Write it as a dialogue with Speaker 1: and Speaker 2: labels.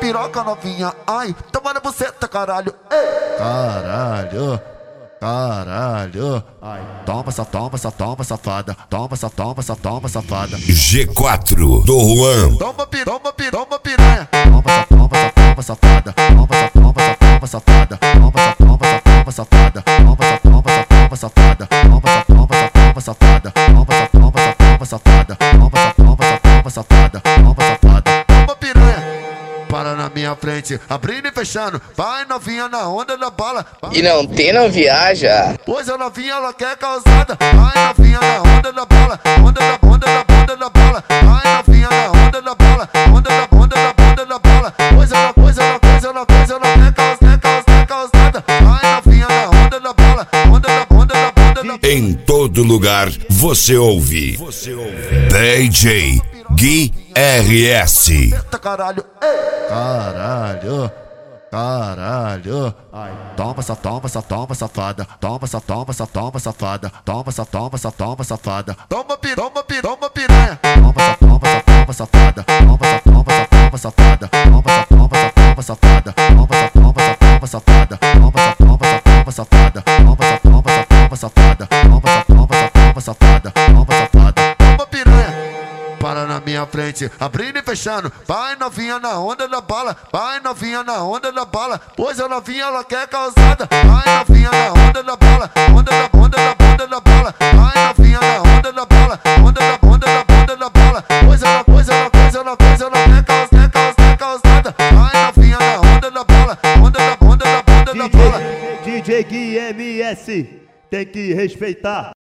Speaker 1: piroca novinha, ai, toma na buceta, caralho. Ei. Caralho. Caralho, ai, toma, safada, toma, safada.
Speaker 2: G4 do Juan.
Speaker 1: Toma piranha. Toma, safada, toma, safada, toma, safada, toma, safada, toma, safada, toma, safada, toma, safada, toma piranha. Para na minha frente, abrindo e fechando, vai novinha na onda da bala.
Speaker 3: E não viaja.
Speaker 1: Pois a novinha ela quer causada, vai novinha na onda da bala, onda da bala, vai novinha na onda da bala, onda da bala. Pois ela quer causada, vai novinha na onda da bala, onda da bala.
Speaker 2: Em todo lugar você ouve DJ Gui RS.
Speaker 1: Caralho, caralho. Caralho, ai, toma, safada, toma, safada, toma, safada, toma piranha, toma, safada, toma, safada, toma, safada, toma, safada, toma, safada, toma, safada, toma, safada, toma piranha. Para na minha frente, abrindo e fechando, vai novinha na onda da bala, vai novinha na onda da bala, pois a novinha ela quer causada, vai novinha na onda da bala, onda da bala, vai novinha na onda da bala, onda da bala, pois ela quer causada, vai novinha na onda da bala, onda da bala.
Speaker 4: DJ Gui MS tem que respeitar.